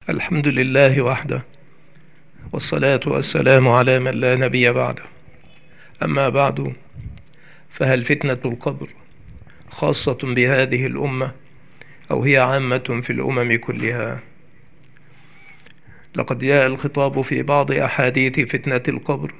الحمد لله وحده، والصلاة والسلام على من لا نبي بعده. أما بعد، فهل فتنة القبر خاصة بهذه الأمة أو هي عامة في الأمم كلها؟ لقد جاء الخطاب في بعض أحاديث فتنة القبر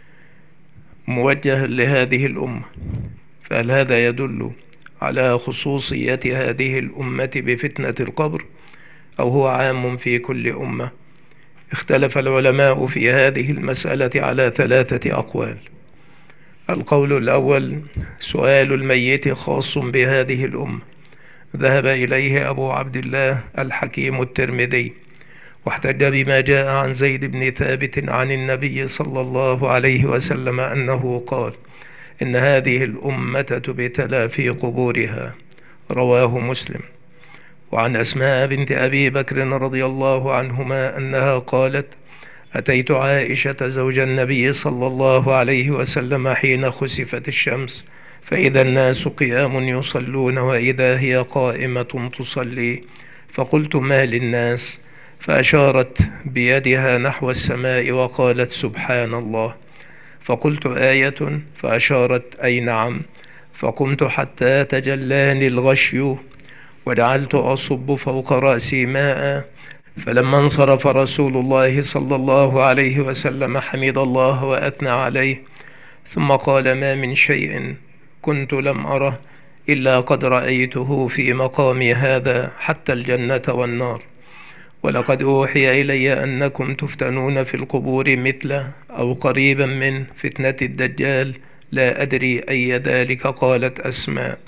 موجها لهذه الأمة، فهل هذا يدل على خصوصية هذه الأمة بفتنة القبر أو هو عام في كل أمة؟ اختلف العلماء في هذه المسألة على 3 أقوال. القول الأول: سؤال الميت خاص بهذه الأمة، ذهب إليه أبو عبد الله الحكيم الترمذي، واحتج بما جاء عن زيد بن ثابت عن النبي صلى الله عليه وسلم أنه قال: إن هذه الأمة تبتلى في قبورها، رواه مسلم. وعن أسماء بنت أبي بكر رضي الله عنهما أنها قالت: أتيت عائشة زوج النبي صلى الله عليه وسلم حين خسفت الشمس، فإذا الناس قيام يصلون وإذا هي قائمة تصلي، فقلت: ما للناس؟ فأشارت بيدها نحو السماء وقالت: سبحان الله. فقلت: آية؟ فأشارت: أي نعم. فقمت حتى تجلاني الغشي وجعلت أصب فوق رأسي ماء، فلما انصرف رسول الله صلى الله عليه وسلم حمد الله وأثنى عليه، ثم قال: ما من شيء كنت لم أره إلا قد رأيته في مقامي هذا حتى الجنة والنار، ولقد أوحي إلي أنكم تفتنون في القبور مثل أو قريبا من فتنة الدجال، لا أدري أي ذلك. قالت أسماء: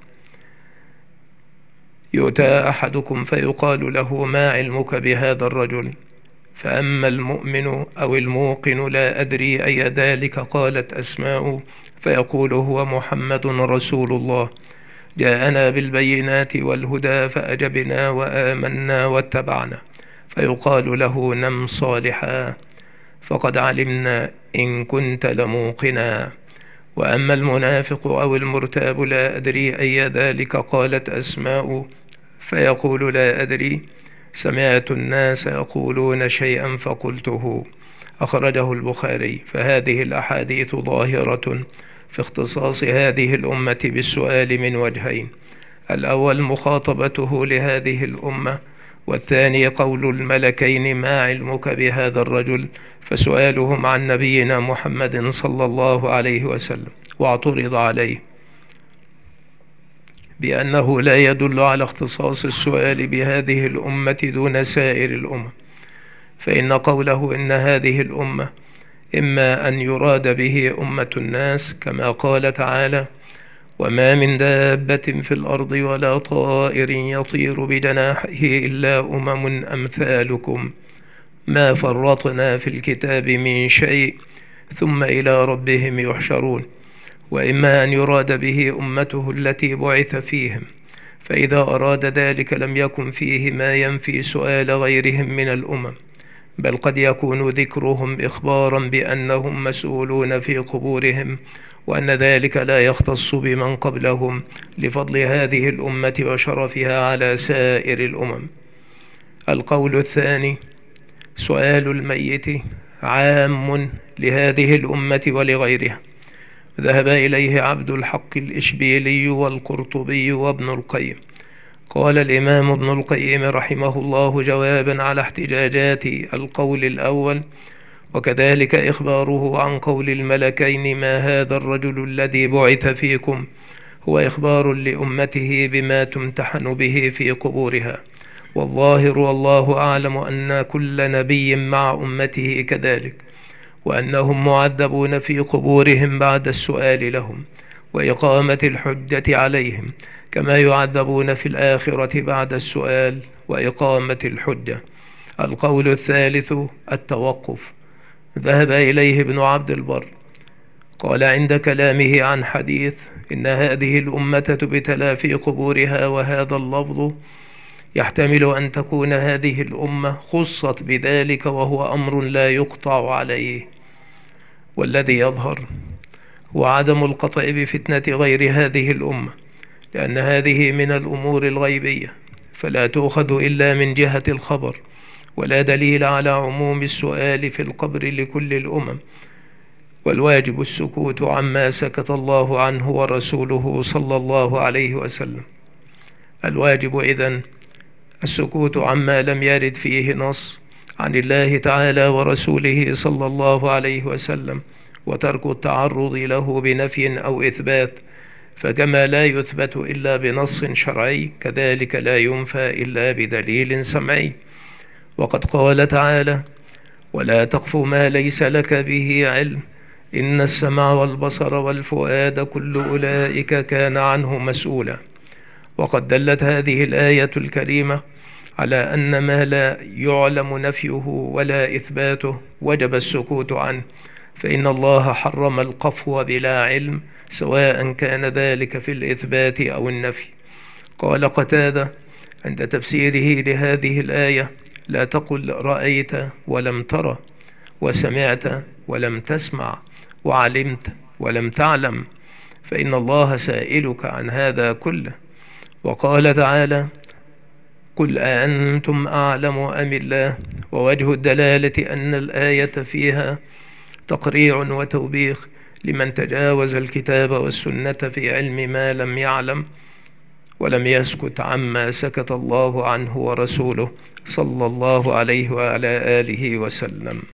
يؤتى أحدكم فيقال له: ما علمك بهذا الرجل؟ فأما المؤمن أو الموقن لا أدري أي ذلك. قالت أسماء: فيقول: هو محمد رسول الله، جاءنا بالبينات والهدى فأجبنا وآمنا واتبعنا. فيقال له: نم صالحا، فقد علمنا إن كنت لموقنا. وأما المنافق أو المرتاب لا أدري أي ذلك. قالت أسماء: فيقول: لا أدري، سمعت الناس يقولون شيئا فقلته. أخرجه البخاري. فهذه الأحاديث ظاهرة في اختصاص هذه الأمة بالسؤال من وجهين: الأول مخاطبته لهذه الأمة، والثاني قول الملكين: ما علمك بهذا الرجل؟ فسؤالهم عن نبينا محمد صلى الله عليه وسلم. واعترض عليه بأنه لا يدل على اختصاص السؤال بهذه الأمة دون سائر الأمم، فإن قوله إن هذه الأمة إما أن يراد به أمة الناس كما قال تعالى: وما من دابة في الأرض ولا طائر يطير بجناحه إلا أمم أمثالكم ما فرطنا في الكتاب من شيء ثم إلى ربهم يحشرون. وإما أن يراد به أمته التي بعث فيهم، فإذا أراد ذلك لم يكن فيه ما ينفي سؤال غيرهم من الأمم، بل قد يكون ذكرهم إخبارا بأنهم مسؤولون في قبورهم، وأن ذلك لا يختص بمن قبلهم لفضل هذه الأمة وشرفها على سائر الأمم. القول الثاني: سؤال الميت عام لهذه الأمة ولغيرها، ذهب إليه عبد الحق الإشبيلي والقرطبي وابن القيم. قال الإمام ابن القيم رحمه الله جوابا على احتجاجات القول الأول: وكذلك إخباره عن قول الملكين: ما هذا الرجل الذي بعث فيكم، هو إخبار لأمته بما تمتحن به في قبورها، والظاهر والله أعلم أن كل نبي مع أمته كذلك، وأنهم معذبون في قبورهم بعد السؤال لهم وإقامة الحجة عليهم، كما يعذبون في الآخرة بعد السؤال وإقامة الحجة. القول الثالث: التوقف، ذهب إليه ابن عبد البر. قال عند كلامه عن حديث إن هذه الأمة تبتلى في قبورها، وهذا اللفظ يحتمل أن تكون هذه الأمة خصت بذلك، وهو أمر لا يقطع عليه. والذي يظهر هو عدم القطع بفتنة غير هذه الأمة، لأن هذه من الأمور الغيبية، فلا تؤخذ إلا من جهة الخبر، ولا دليل على عموم السؤال في القبر لكل الأمم، والواجب السكوت عما سكت الله عنه ورسوله صلى الله عليه وسلم. الواجب إذن السكوت عما لم يرد فيه نص عن الله تعالى ورسوله صلى الله عليه وسلم، وترك التعرض له بنفي أو إثبات، فكما لا يثبت إلا بنص شرعي كذلك لا ينفى إلا بدليل سمعي. وقد قال تعالى: ولا تقف ما ليس لك به علم إن السمع والبصر والفؤاد كل أولئك كان عنه مسؤولا. وقد دلت هذه الآية الكريمة على أن ما لا يعلم نفيه ولا إثباته وجب السكوت عنه، فإن الله حرم القفو بلا علم سواء كان ذلك في الإثبات أو النفي. قال قتادة عند تفسيره لهذه الآية: لا تقل رأيت ولم ترى، وسمعت ولم تسمع، وعلمت ولم تعلم، فإن الله سائلك عن هذا كله. وقال تعالى: قل أأنتم أعلم أم الله. ووجه الدلالة أن الآية فيها تقريع وتوبيخ لمن تجاوز الكتاب والسنة في علم ما لم يعلم ولم يسكت عما سكت الله عنه ورسوله صلى الله عليه وعلى آله وسلم.